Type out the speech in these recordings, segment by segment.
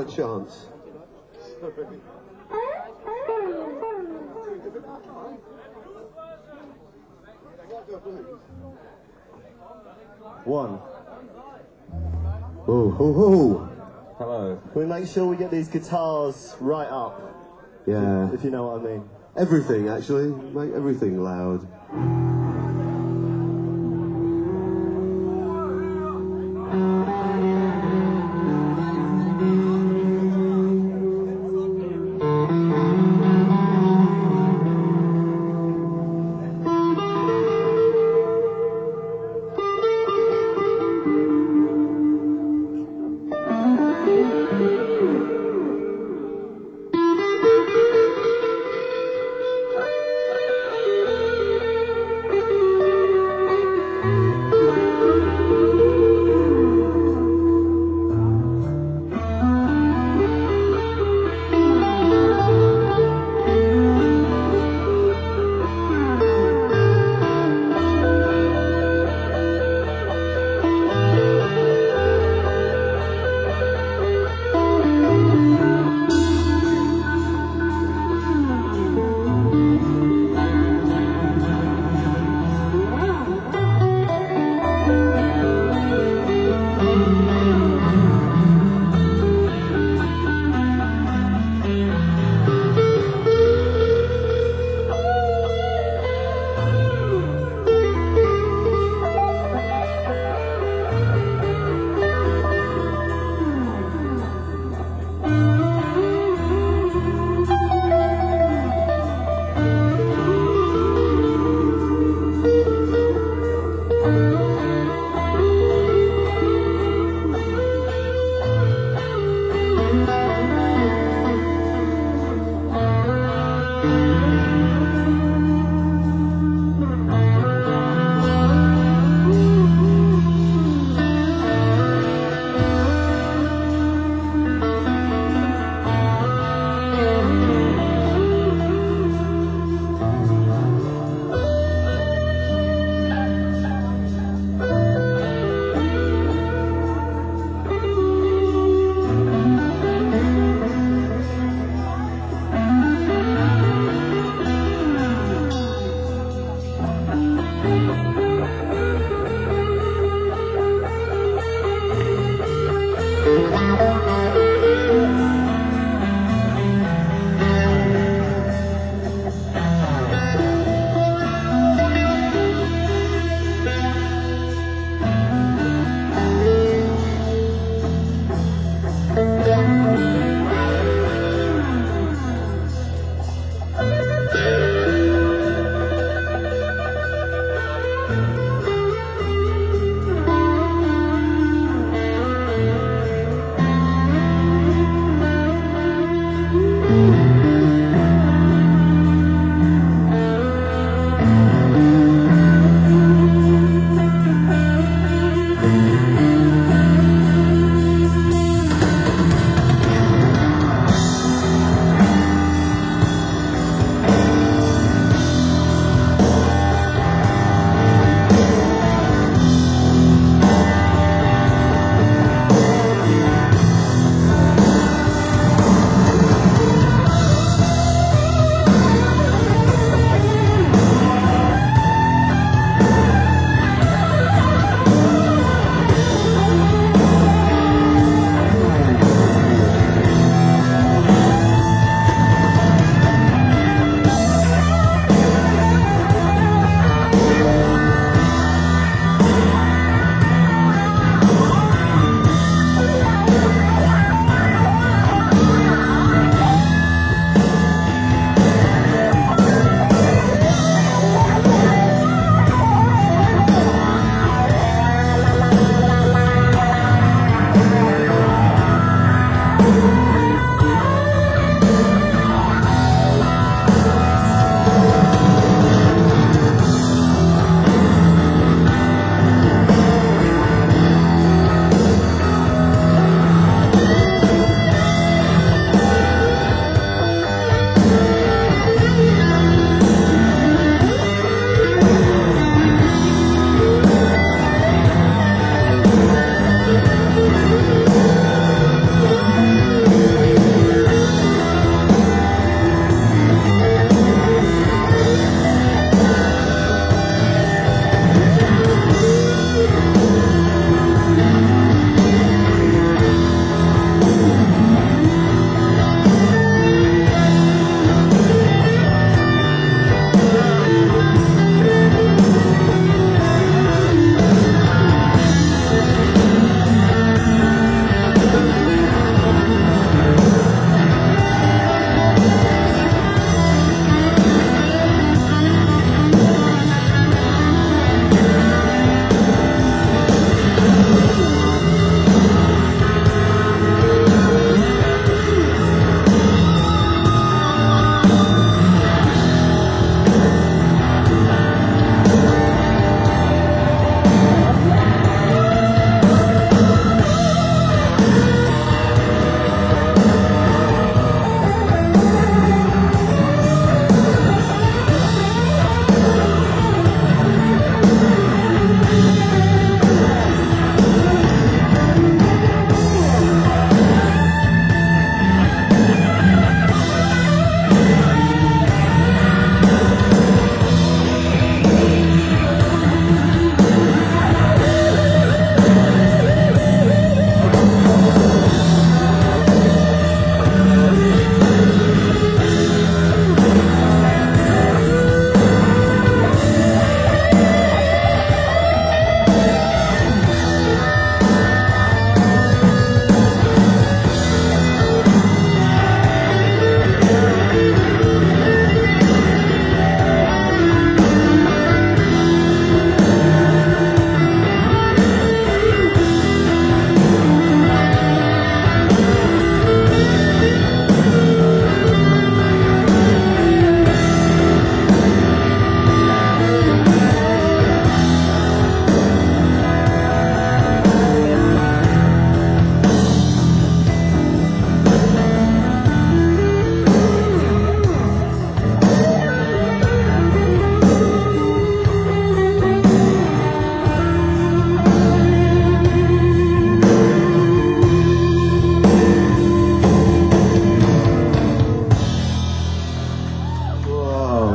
chance. One. Oh, ho, ho. Hello. Can we make sure we get these guitars right up? Yeah. If you know what I mean. Everything, actually. Make everything loud.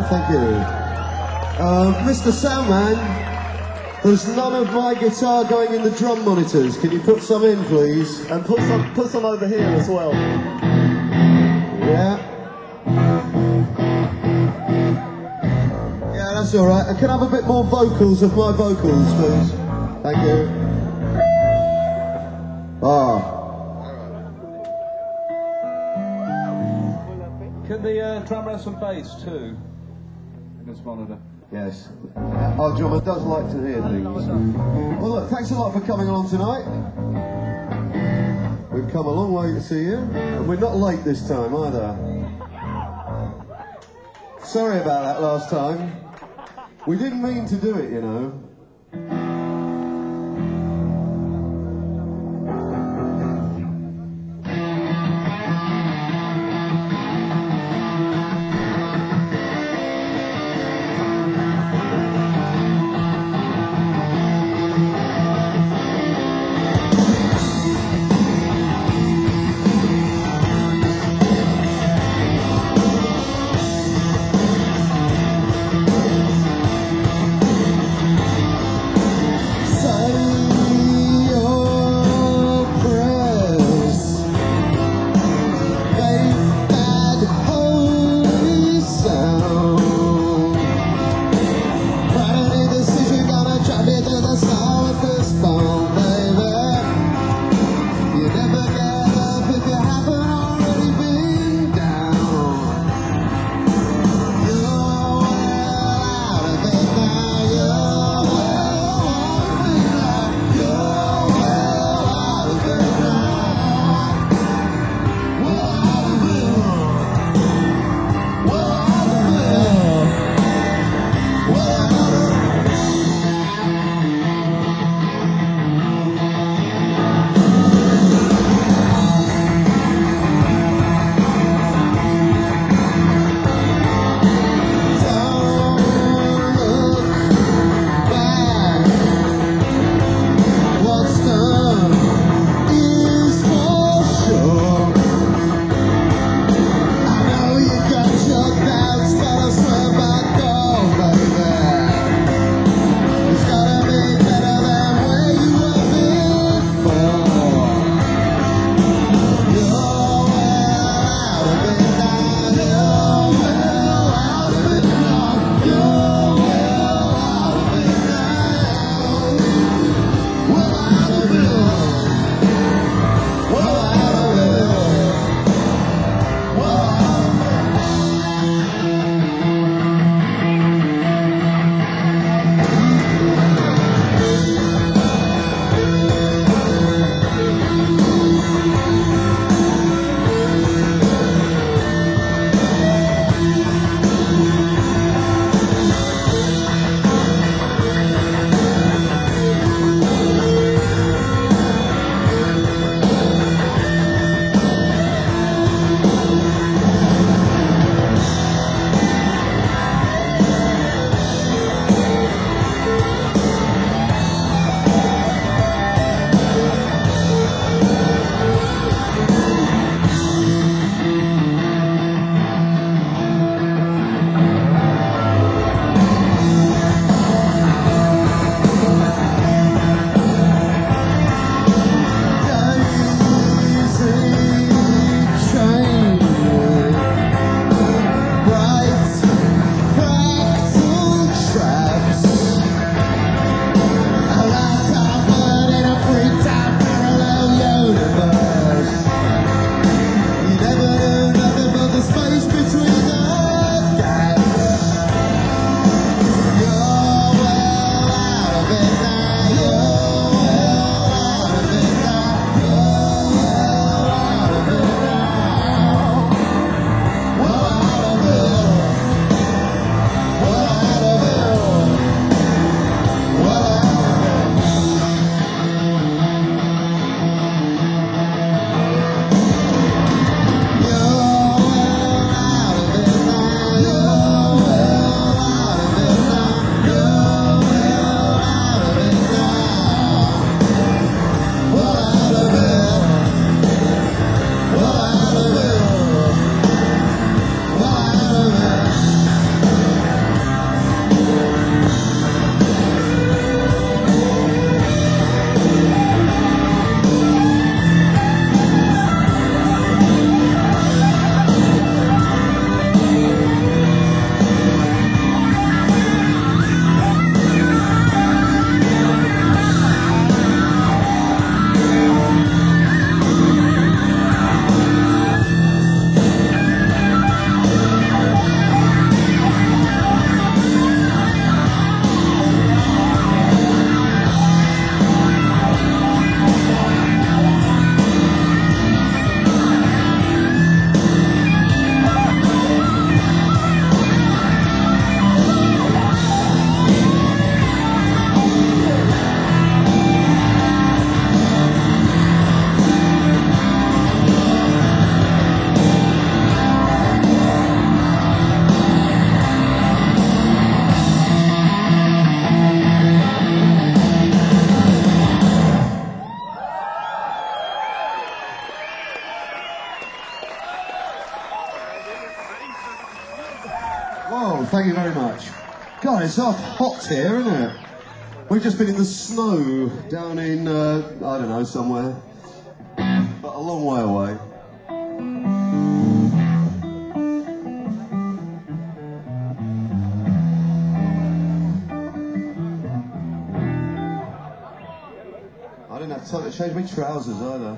thank you. Mr. Soundman, there's none of my guitar going in the drum monitors. Can you put some in, please? And put some over here as well. Yeah. Yeah, that's all right. I can have a bit more vocals of my vocals, please. Thank you. Can the drummer have some bass too in this monitor? Yes. Our drummer does like to hear things. Well, look, thanks a lot for coming along tonight. We've come a long way to see you, and we're not late this time either. Sorry about that last time. We didn't mean to do it, you know. Oh, thank you very much. God, it's half hot here, isn't it? We've just been in the snow down in, I don't know, somewhere. But a long way away. I didn't have time to change my trousers either.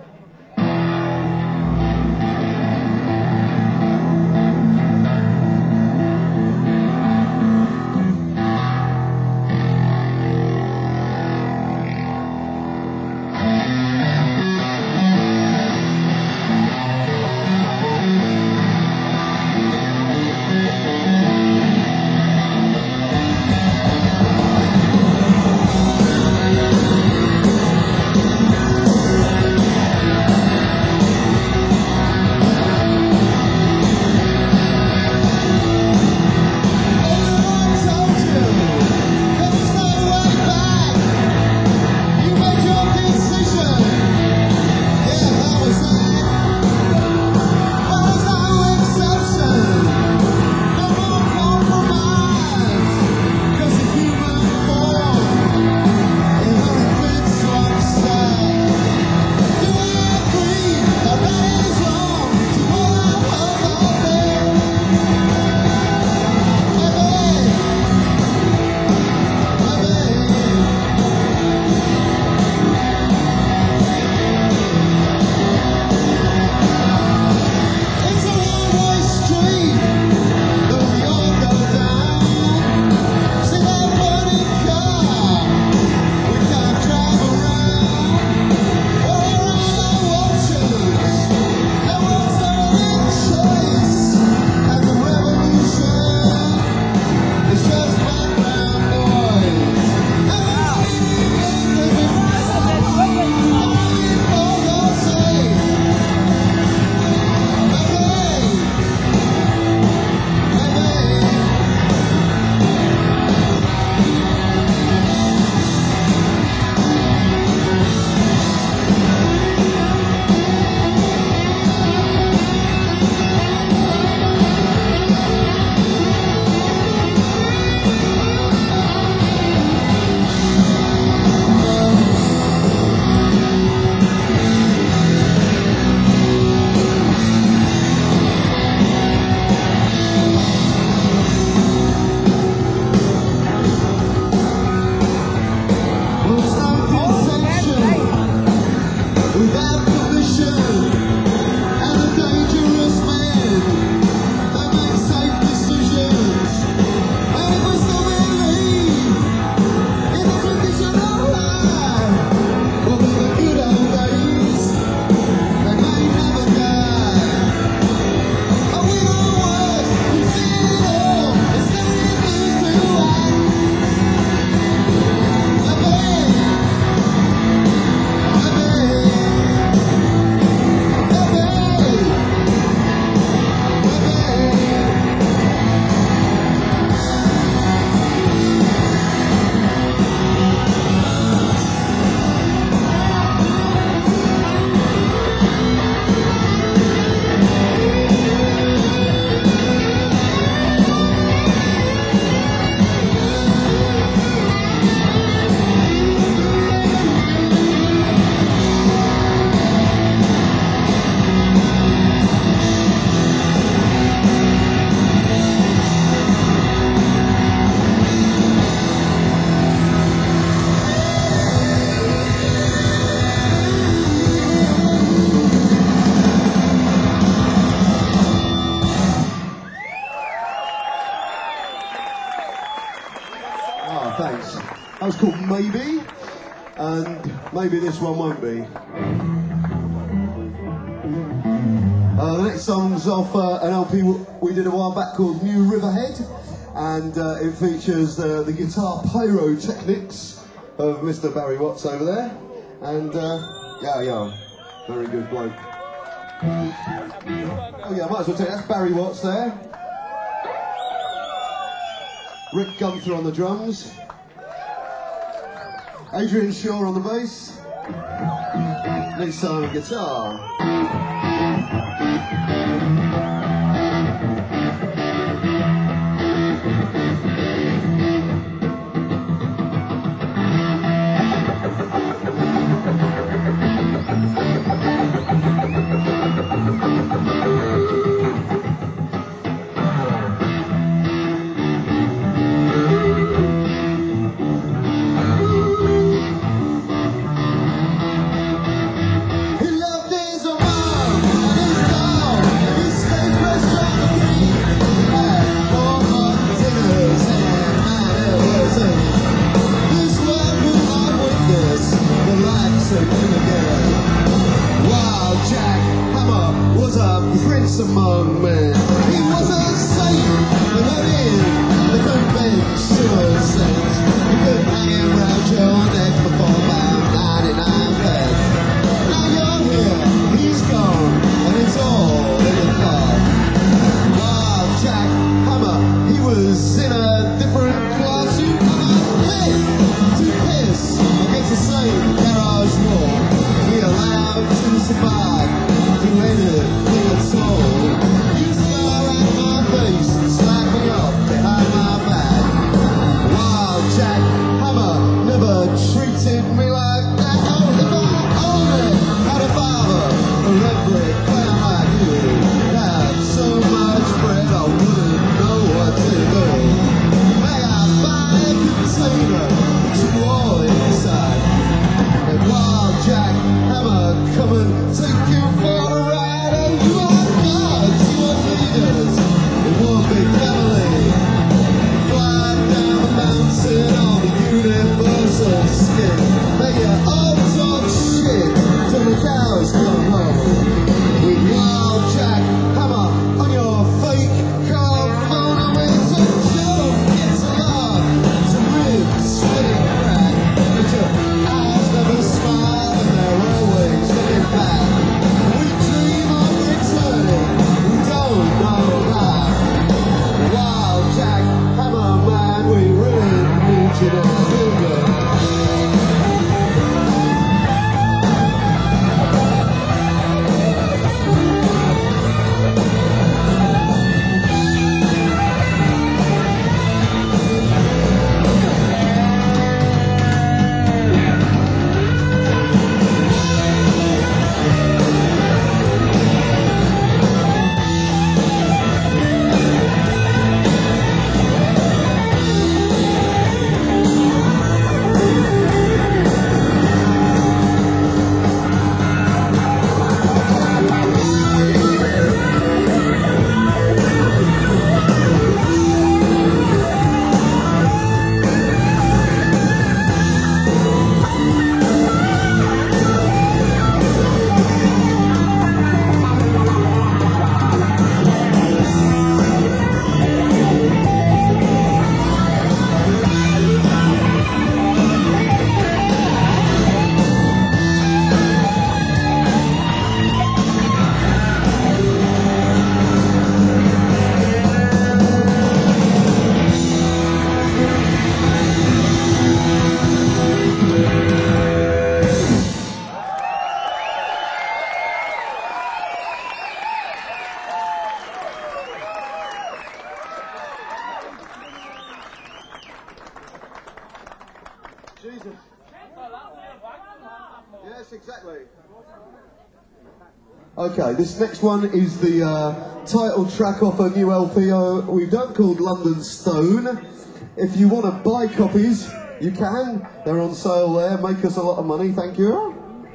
Thanks. That was called Maybe, and maybe this one won't be. The next song's off an LP we did a while back called New Riverhead, and it features the guitar pyrotechnics of Mr. Barry Watts over there, and yeah, very good bloke. Oh yeah, I might as well tell you, that's Barry Watts there. Rick Gunther on the drums. Adrian Shaw on the bass. Lisa on the guitar. was in a different class. You can't fit to piss against the same garage wall. We allowed to survive, do anything at all. You stare at my face and slap me up behind my back. Wild Jack Hammer never treated me like that. Oh, if I only had a father for every clown like you, I'd have so much bread I wouldn't know what to do. May I buy a container, put you all inside, and Wild Jack Hammer come and take you for a ride. Oh, you are gods, you are leaders in one big family. Fly down the mountain on the universal skin. May you all talk shit till the cows come home. With Wild Jack Hammer on your fake car phone. I mean, it's a joke, it's a laugh, it's a ribs spinning crack. But your eyes never smile and they're always looking back. We dream of returning, we don't know that. Wild Jack Hammer, man, we really need you to feel good. Jesus. Yes, exactly. Okay, this next one is the title track off a new LP we've done called London Stone. If you want to buy copies, you can. They're on sale there. Make us a lot of money, thank you.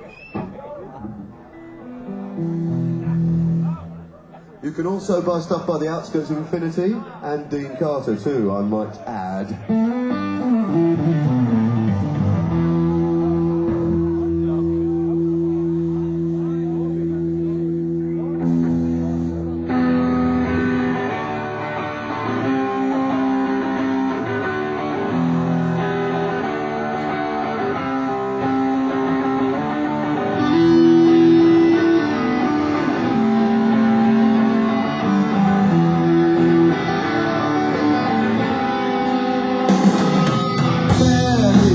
You can also buy stuff by the Outskirts of Infinity and Dean Carter too, I might add. Yeah.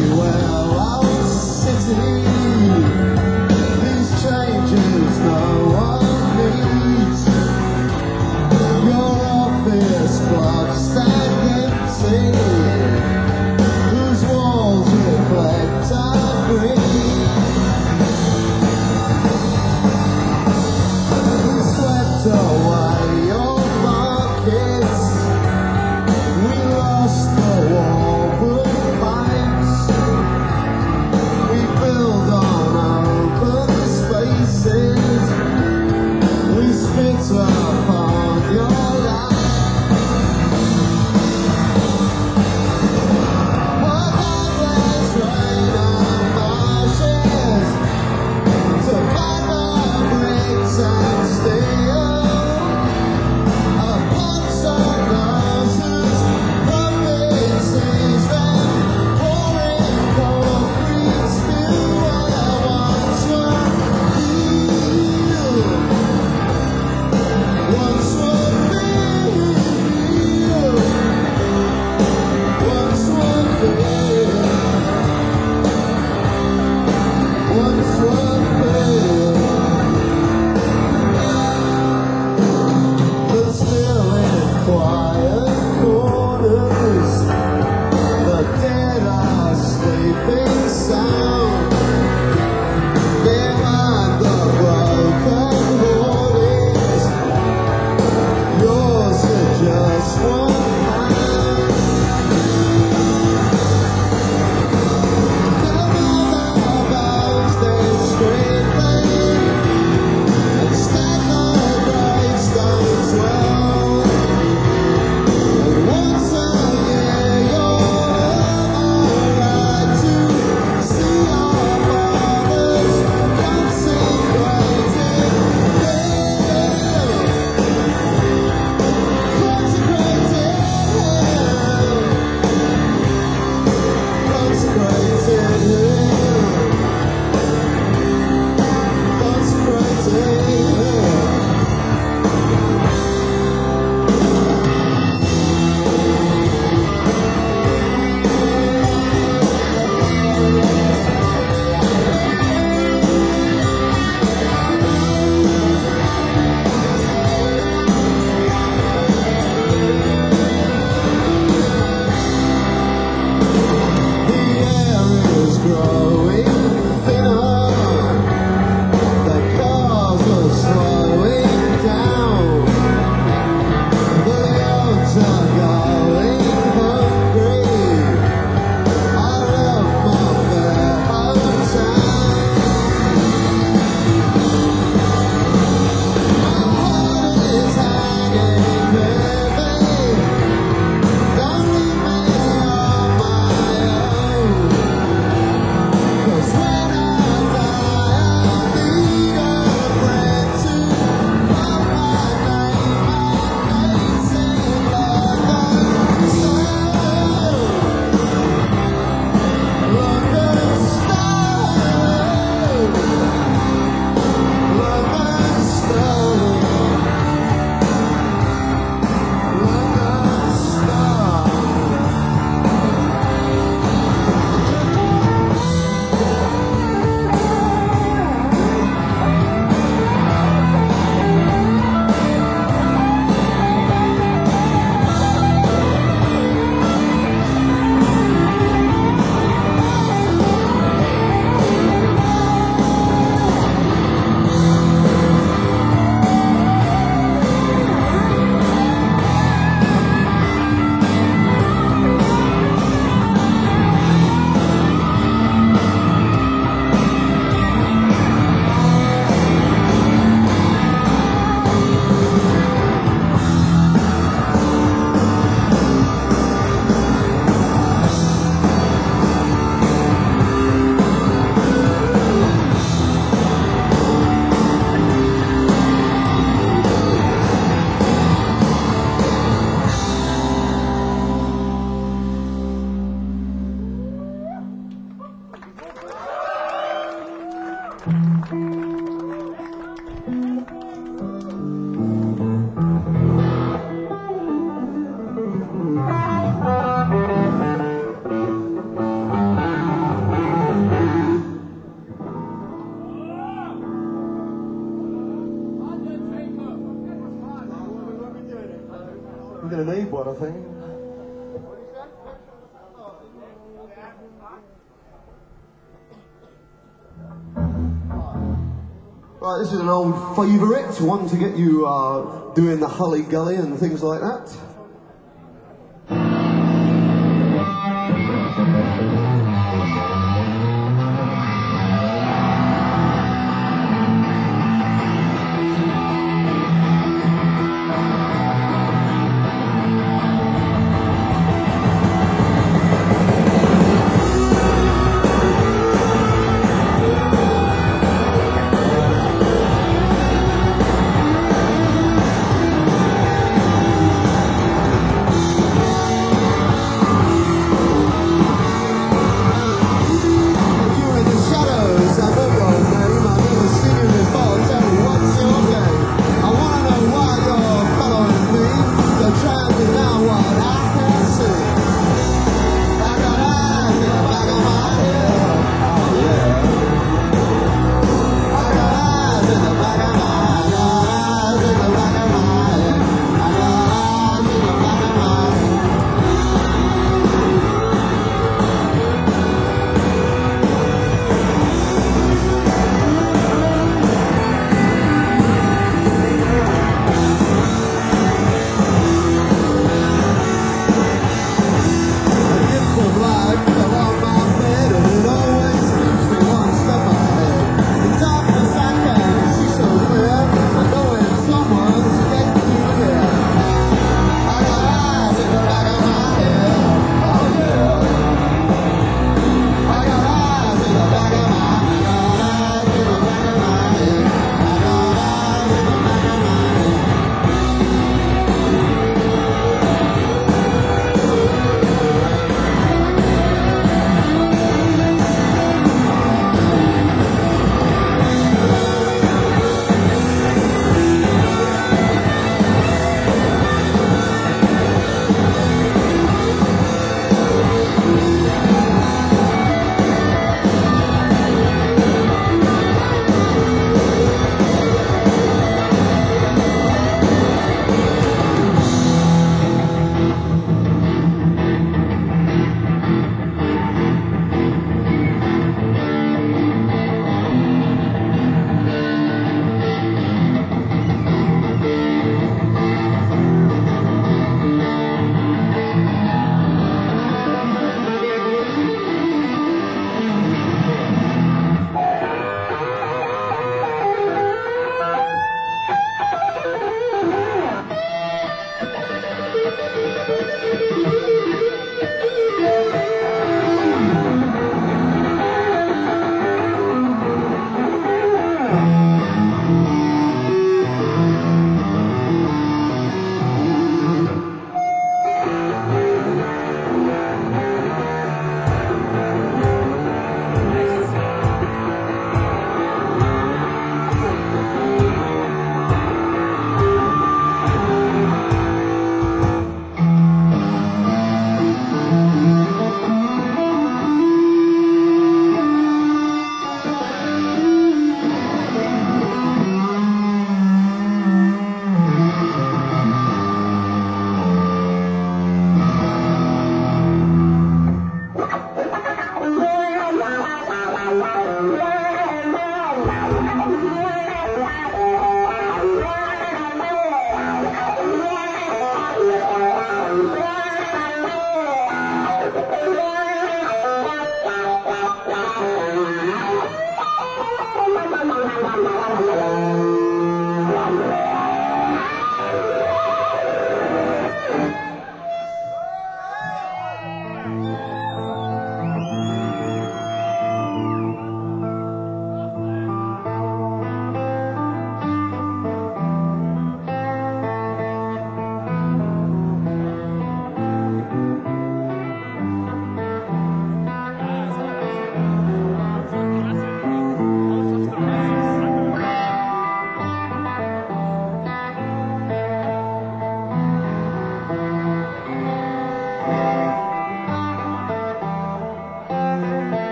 of thing. Right, this is an old favourite, one to get you doing the Hully Gully and things like that.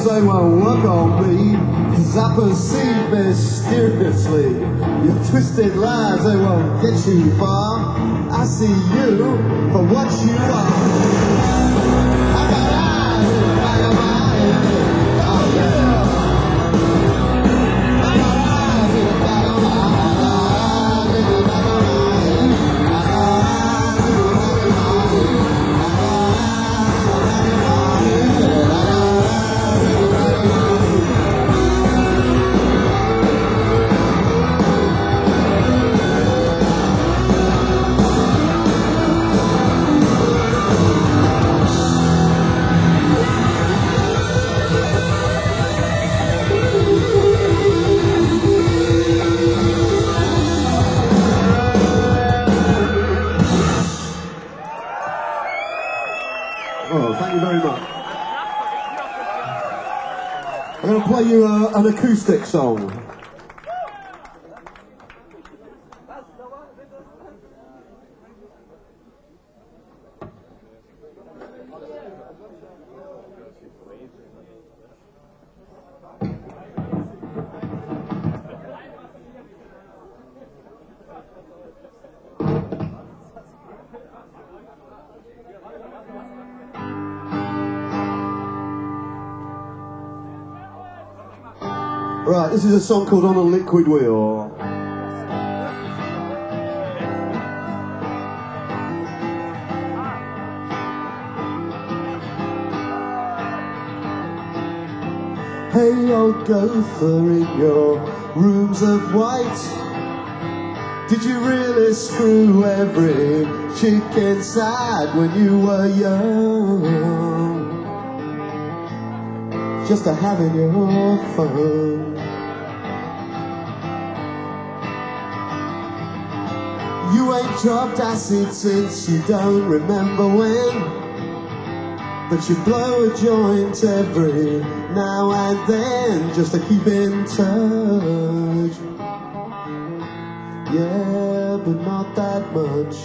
they won't work on me, 'cause I perceive mysteriously your twisted lies, they won't get you far. I see you for what you are. I got eyes in the back of my head. Oh yeah. I got eyes in the back of my head. Eyes in the back of my head. I got eyes in the back of my head. I got eyes in the back of my head. I got eyes in the back of my head. Oh, thank you very much. I'm going to play you an acoustic song. Right, this is a song called On a Liquid Wheel. Hey old gopher in your rooms of white, did you really screw every chick inside when you were young? Just to having your fun. You ain't dropped acid since you don't remember when, but you blow a joint every now and then just to keep in touch. Yeah, but not that much.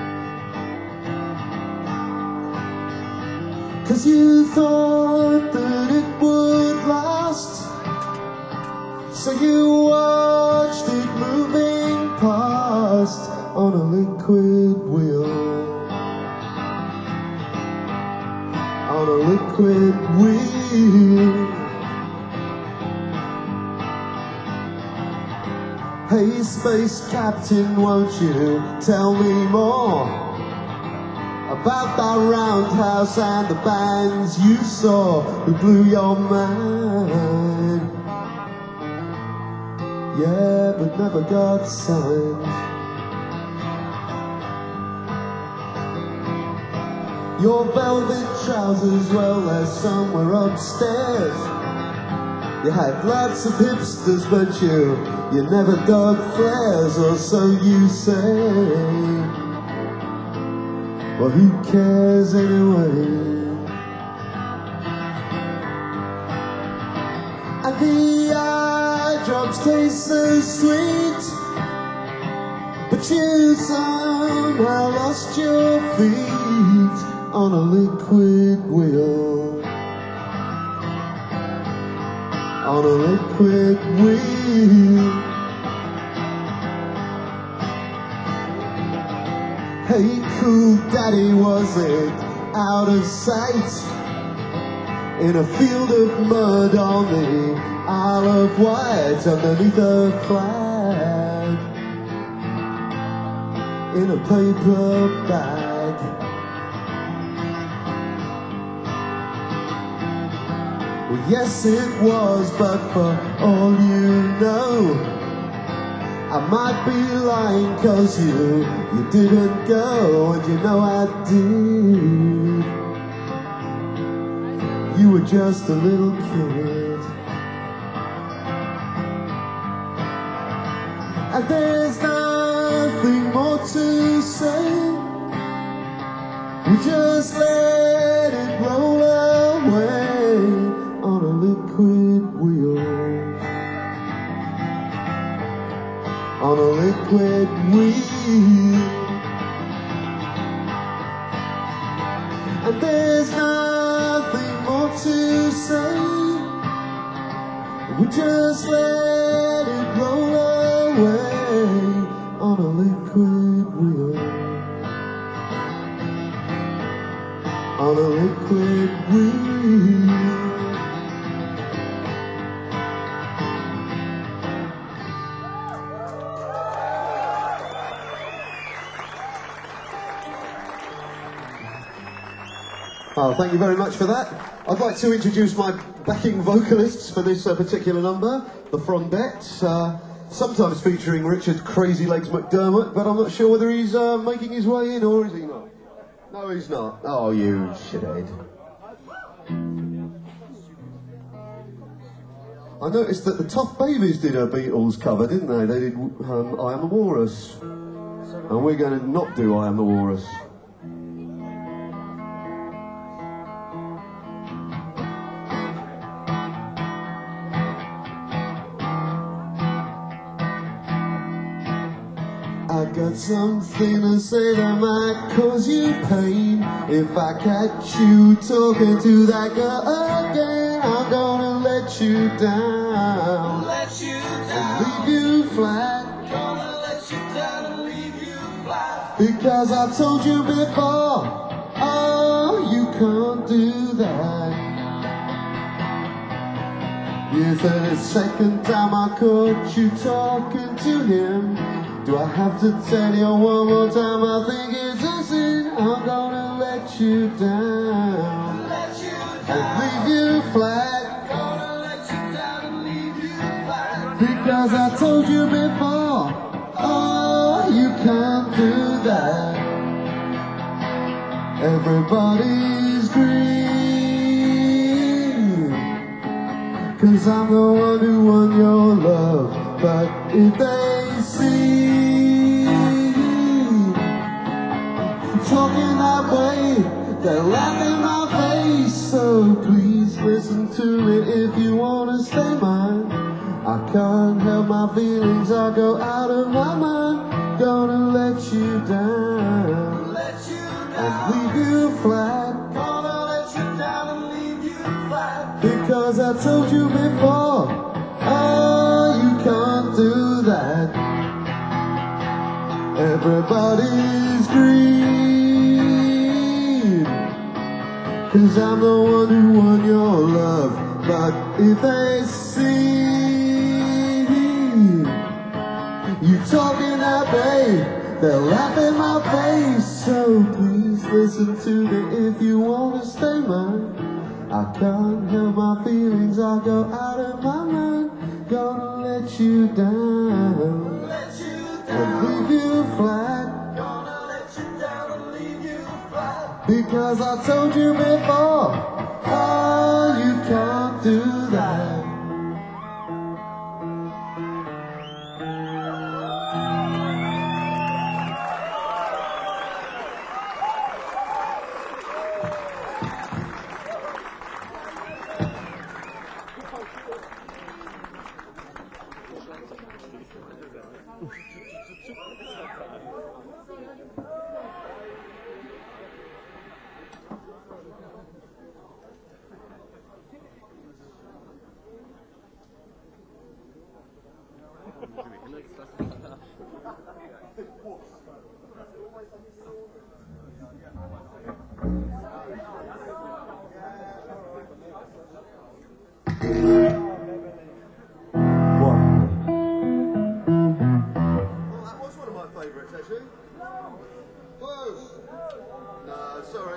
'Cause you thought that it would last, so you watched it moving past on a liquid wheel. On a liquid wheel. Hey space captain, won't you tell me more about that roundhouse and the bands you saw who blew your mind? Yeah, but never got signed. Your velvet trousers, well, they're somewhere upstairs. You had lots of hipsters, but you never dug flares, or so you say. Well, who cares anyway? And the eye drops taste so sweet, but you somehow lost your feet on a liquid wheel. On a liquid wheel. Hey cool daddy, was it out of sight? In a field of mud on the Isle of Wight, underneath a flag, in a paper bag. Well, yes it was, but for all you know, I might be lying, 'cause you didn't go, and you know I did. You were just a little kid. And there's nothing more to say. We just let it roll away on a liquid wheel. On a liquid wheel. And there's nothing more to say. We just let it roll away on a liquid wheel. On a liquid wheel. Oh, thank you very much for that. I'd like to introduce my backing vocalists for this particular number, the Frondettes, sometimes featuring Richard Crazy Legs McDermott, but I'm not sure whether he's making his way in or is he not? No, he's not. Oh, you shithead. I noticed that the Tough Babies did a Beatles cover, didn't they? They did I Am a Walrus. And we're going to not do I Am a Walrus. I got something to say that might cause you pain. If I catch you talking to that girl again, I'm gonna let you down. Let you And down. leave you flat. Gonna let you down and leave you flat. Because I told you before, oh, you can't do that. Yeah, for the second time I caught you talking to him. Do I have to tell you one more time? I think it's a sin. I'm gonna let you down. Let you And down. leave you flat. Gonna let you down and leave you flat. Because I told you before, oh, you can't do that. Everybody's green. Cause I'm the one who won your love. But if they see talking that way, they'll laugh in my face. So please listen to it if you wanna stay mine. I can't help my feelings, I go out of my mind. Gonna let you down Let you and down. leave you flat. Gonna let you down and leave you flat. Because I told you before, oh, you can't do that. Everybody's green. Cause I'm the one who won your love. But if they see you talking that way, they'll laugh in my face. So please listen to me if you wanna stay mine. I can't help my feelings, I go out of my mind. Gonna let you down Let you and down. leave you flat. Gonna let you down and leave you flat. Because I told you before, oh, you can't do that. That was one of my favourites, actually. Close. No, sorry.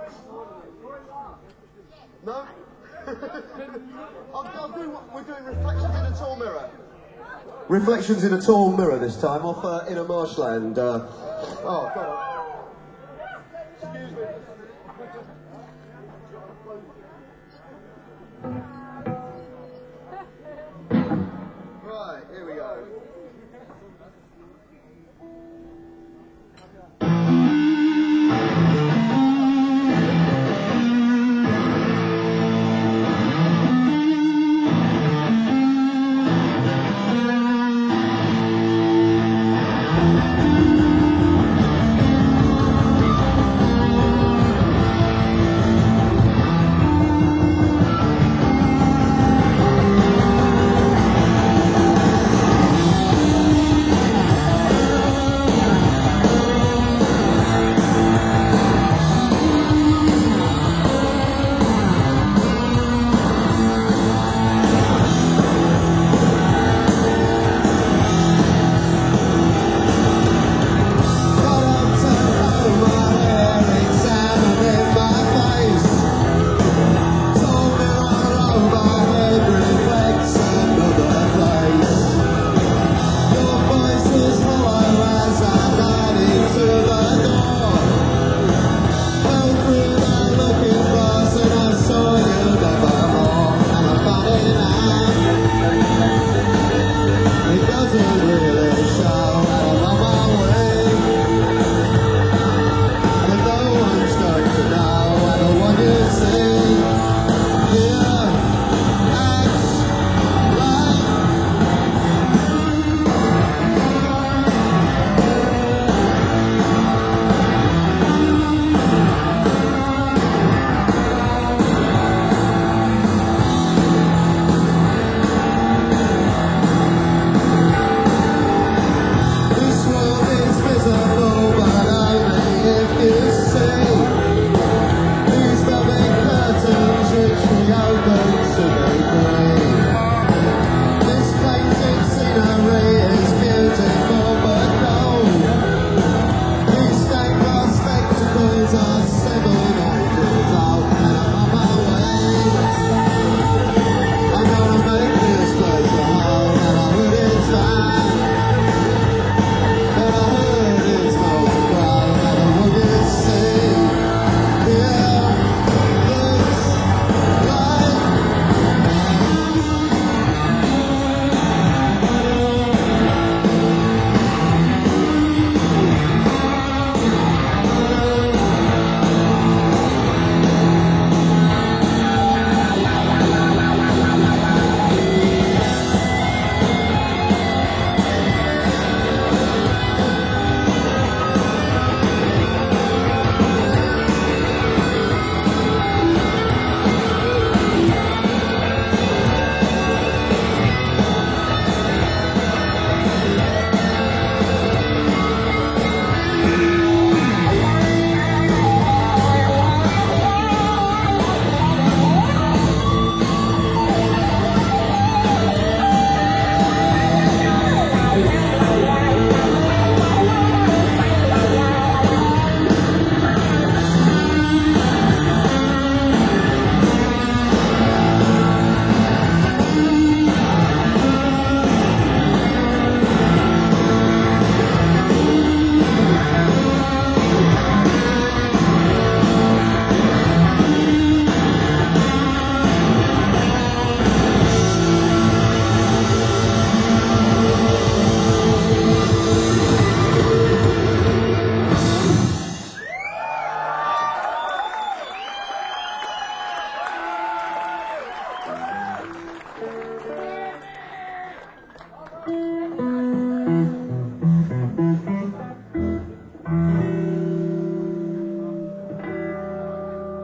No? We're doing Reflections in a Tall Mirror. Reflections in a Tall Mirror this time, off Inner Marshland. Oh, God. Excuse me. Right, here we go.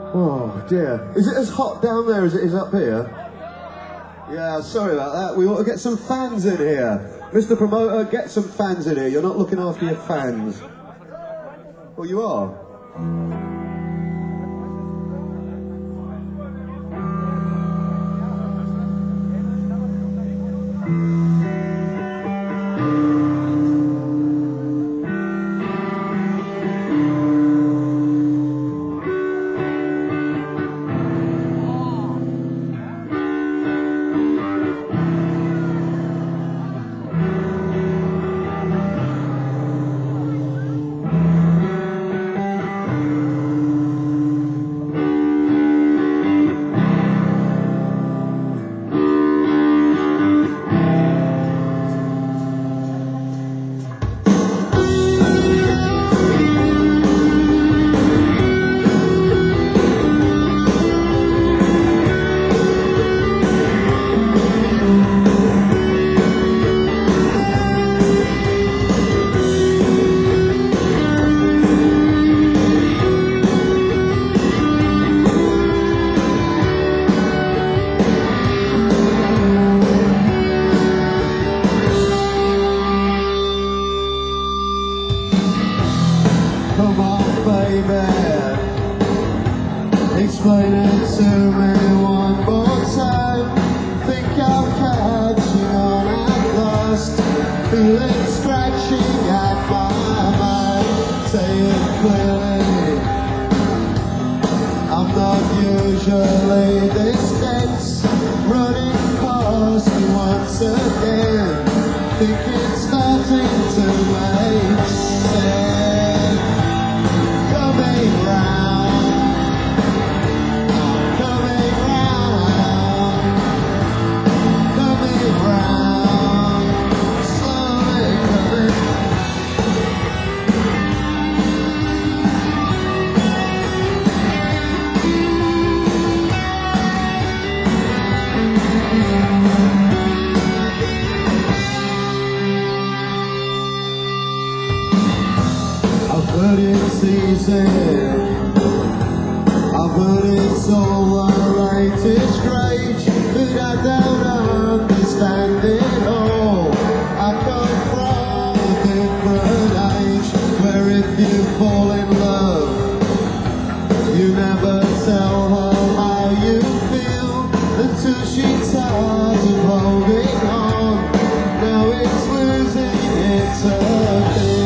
Oh dear. Is it as hot down there as it is up here? Yeah, sorry about that. We want to get some fans in here. Mr. Promoter, get some fans in here. You're not looking after your fans. Well, you are. Come on, baby. Explain it to me one more time. Think I'm catching on at last. Feeling scratching at my mind. Say it clearly. I'm not usually this tense. Running past you once again. Think it's starting to make sense. Coming round, coming round, coming round, slowly coming. I've heard it's easy, I've heard it's all alright, it's great, but I don't understand it all. I come from a different age, where if you fall in love, you never tell her how you feel, until she's tired of holding on. Now it's losing its appeal.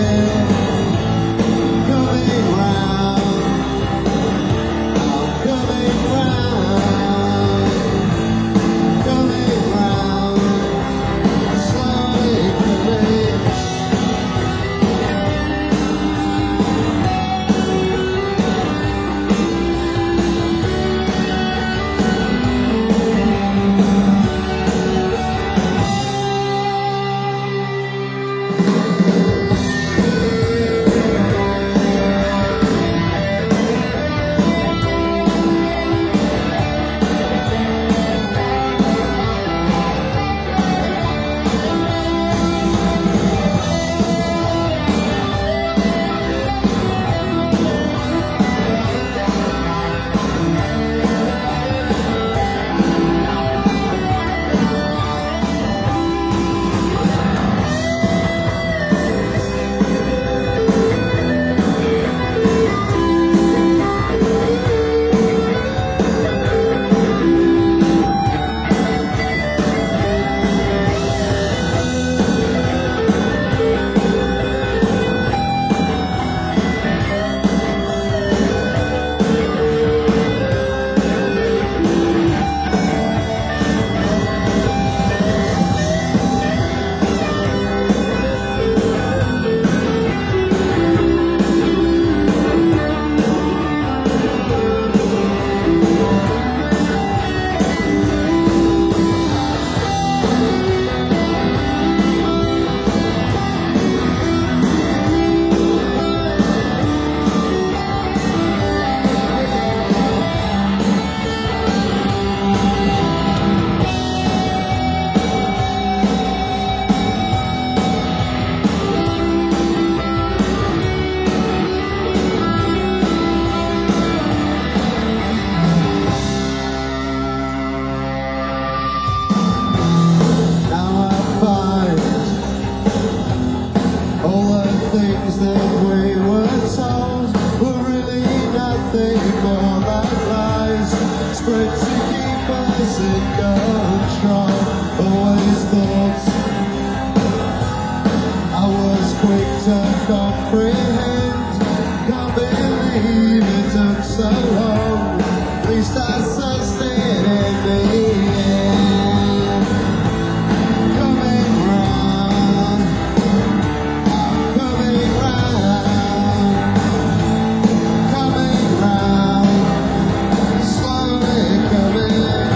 Coming round, I'm coming round, coming round, slowly coming. nothing more than lies, spread to keep us in control. Always thought I was quick to comprehend, can't believe it took so long, at least I sensed it in the end. Coming round, coming round, coming round, slowly coming.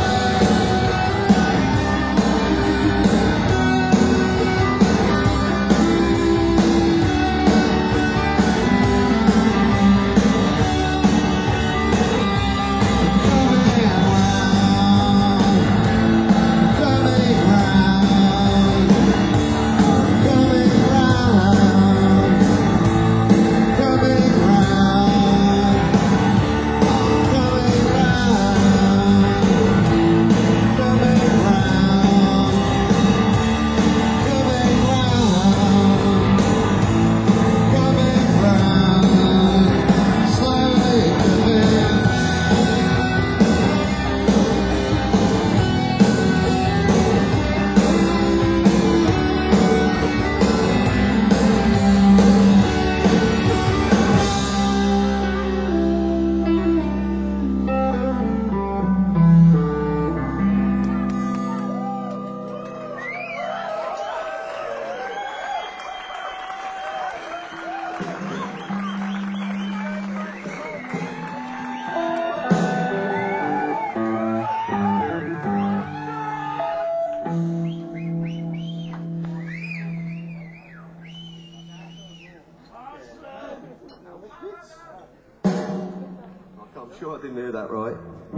I'm sure I didn't hear that right.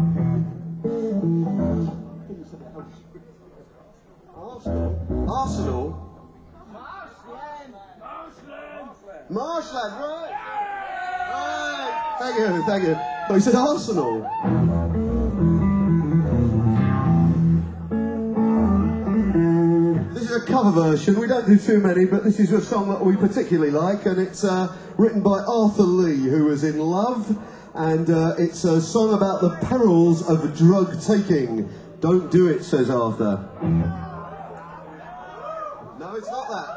Arsenal? Marshland, right? Right. Thank you. Oh, he said Arsenal. This is a cover version. We don't do too many, but this is a song that we particularly like, and it's written by Arthur Lee, who was in love, and it's a song about the perils of drug taking. Don't do it, says Arthur. No, it's not that.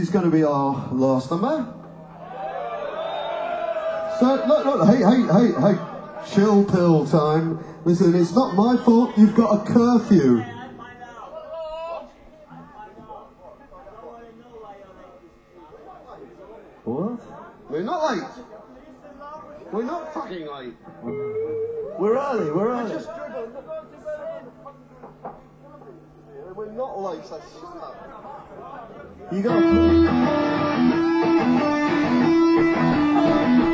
going to be our last number. So, look, hey, chill pill time. Listen, it's not my fault you've got a curfew. What? We're not late. We're not fucking late. We're early, we're early. We're not late, so shut up. You gotta...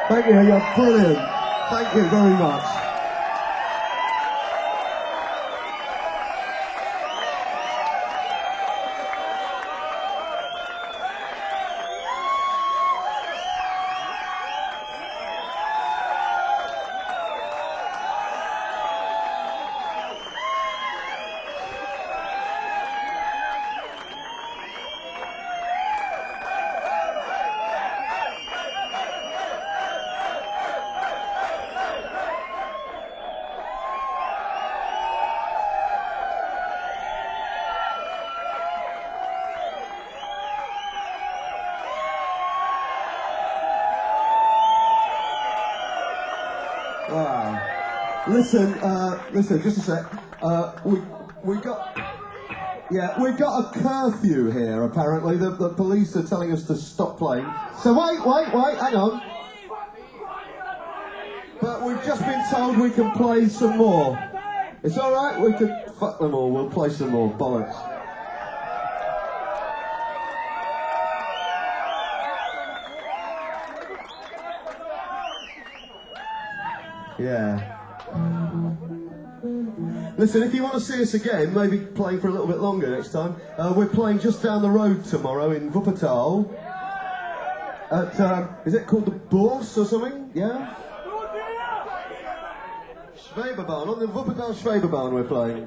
Thank you, you're brilliant. Thank you very much. Wow. Listen, just a sec. We got a curfew here. Apparently, the police are telling us to stop playing. So wait, hang on. But we've just been told we can play some more. It's all right. We can fuck them all. We'll play some more bollocks. Yeah. Listen, if you want to see us again, maybe playing for a little bit longer next time, we're playing just down the road tomorrow in Wuppertal. At, is it called the Bourse or something? Yeah? Schwebebahn, on the Wuppertal Schwebebahn we're playing.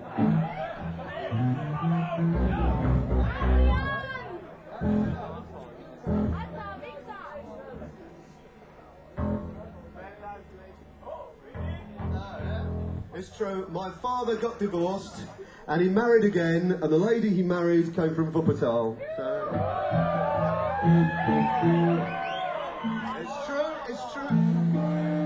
It's true, my father got divorced and he married again, and the lady he married came from Wuppertal. So... It's true, it's true.